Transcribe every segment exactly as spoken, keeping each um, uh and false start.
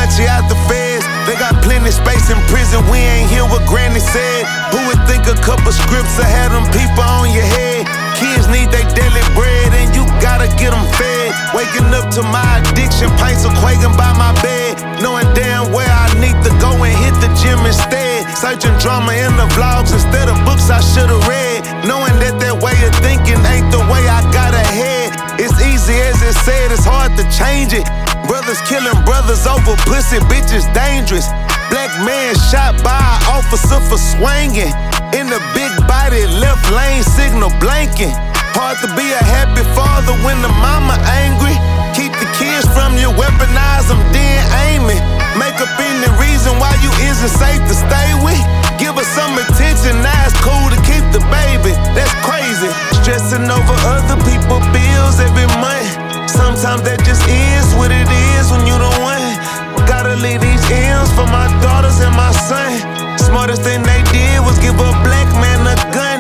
Versace out the feds. They got plenty space in prison, we ain't hear what Granny said. Who would think a couple scripts will have them people on your head? Kids need their daily bread and you gotta get them fed. Waking up to my addiction, pints of quaking by my bed. Knowing damn well I need to go and hit the gym instead. Searching drama in the vlogs instead of books I should've read. Knowing that that way of thinking ain't the way I got ahead. It's easy as it said, it's hard to change it. Brothers killing brothers over pussy, bitches dangerous. Black man shot by an officer for swinging. In the big body, left lane signal blanking. Hard to be a happy father when the mama angry. Keep the kids from you, weaponize them, then aim it. Make up any reason why you isn't safe to stay with. Give her some attention, now it's cool to keep the baby. That's crazy. Stressing over other people's bills every month. Sometimes that just is what it is when you the one. Gotta leave these M's for my daughters and my son. Smartest thing they did was give a black man a gun.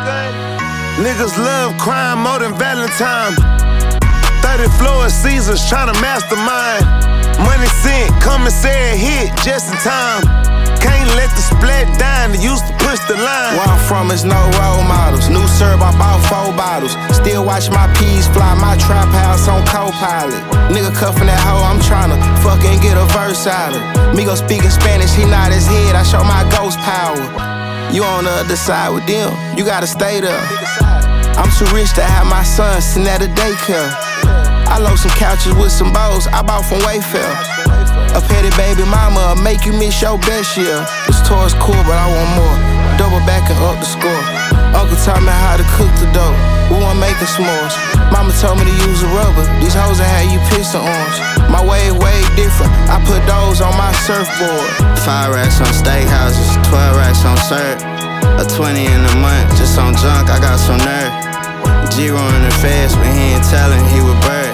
Niggas love crime more than Valentine. thirty floors, Caesars tryna mastermind. Money sent, commissary hit just in time. Can't let the splat dime, they used to push the line. Where I'm from is no role models. New serve, I bought four bottles. Still watch my peas fly, my trap house on co-pilot. Nigga cuffin' that hoe, I'm tryna fucking get a verse out of. Me go speaking Spanish, he nod his head, I show my ghost power. You on the other side with them, you gotta stay there. I'm too rich to have my son sitting at a daycare. I load some couches with some bows I bought from Wayfair. A petty baby mama make you miss your best year. This tour's cool, but I want more. Double back and up the score. Uncle taught me how to cook the dough. We want making s'mores. Mama told me to use a rubber. These hoes that had you piston orange. My way way different. I put those on my surfboard. Five racks on steakhouses, twelve racks on syrup. A twenty in a month, just on junk. I got some nerve. G running the fast, but he ain't telling he was bird.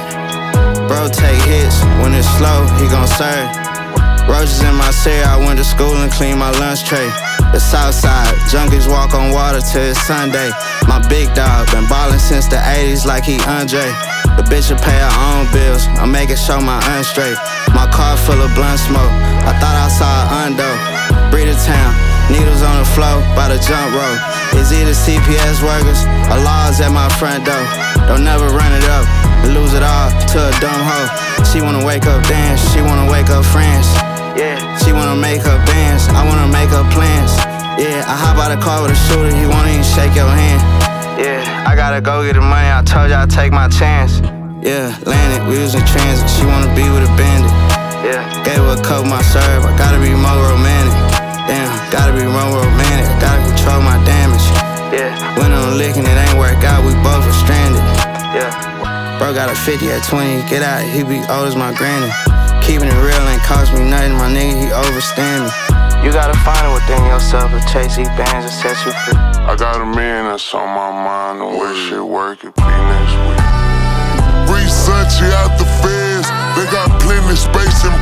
Bro take hits, when it's slow, he gon' serve. Roaches in my cereal, I went to school and cleaned my lunch tray. The south side, junkies walk on water till it's Sunday. My big dog been ballin' since the eighties like he Andre. The bitch will pay her own bills, I'm making sure my unstraight. My car full of blunt smoke, I thought I saw an undo. Breeder town, needles on the floor by the jump rope. It's either C P S workers or laws at my front door. Don't never run it up and lose it all to a dumb hoe. She wanna wake up dance, she wanna wake up friends. Yeah, she wanna make her bands, I wanna make her plans. Yeah, I hop out the car with a shooter, he won't even shake your hand. Yeah, I gotta go get the money, I told you I'd take my chance. Yeah, landed, we was in transit, she wanna be with a bandit. Yeah, gave her a cup of my serve, I gotta be more romantic. Damn, gotta be more romantic, gotta control my damage. Yeah, went on a lick and it ain't work out, we both were stranded. Yeah, bro got a fifty at twenty, get out, he be old as my granny. Keeping it real ain't cost me nothing, my nigga, he overstand me. You gotta find it within yourself to chase these bands and set you free. I got a man that's on my mind, the way shit work, it be next week. Versace out the feds, they got plenty space in